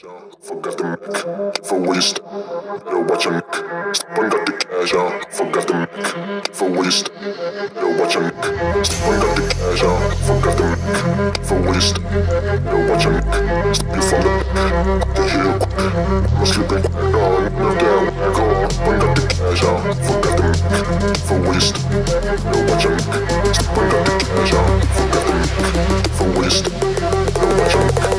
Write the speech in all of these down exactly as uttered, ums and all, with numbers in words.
Forgot the mic for waste. Better watch your neck. Someone got the cash on. Forgot the mic for waste. Better watch your neck. Someone got the cash on. Forgot the mic for waste. Better watch your neck. Stop you from the back. Got the heel quick. I'm sleeping quiet on. No damn when I go. Someone got the cash on. Forgot the mic for waste. Better watch your neck. Someone got the cash on. Forgot the mic for waste. Better watch your neck.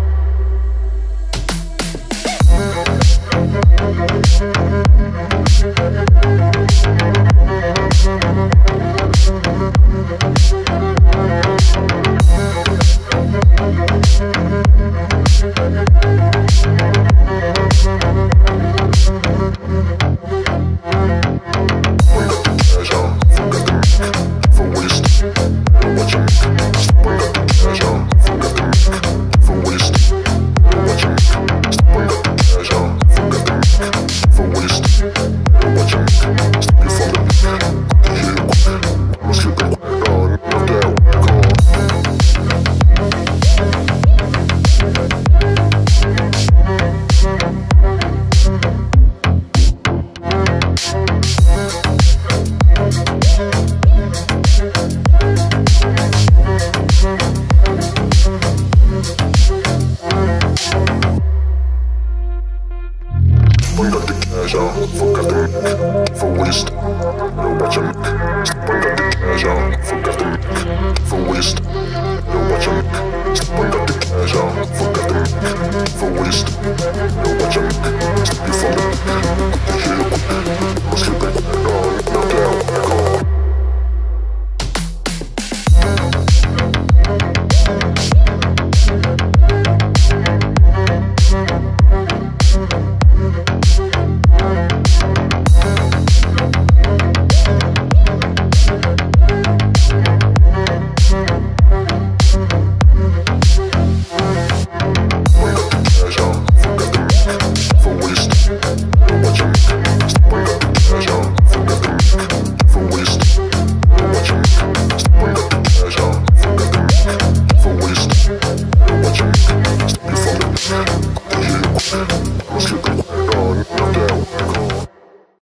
Someone got the cash on, forgot the mic for waste. Better watch your neck. Someone got the cash on, forgot the mic for waste. Better watch your neck. Someone got the cash on, forgot the mic for waste. Better watch your neck. Stop you from the back.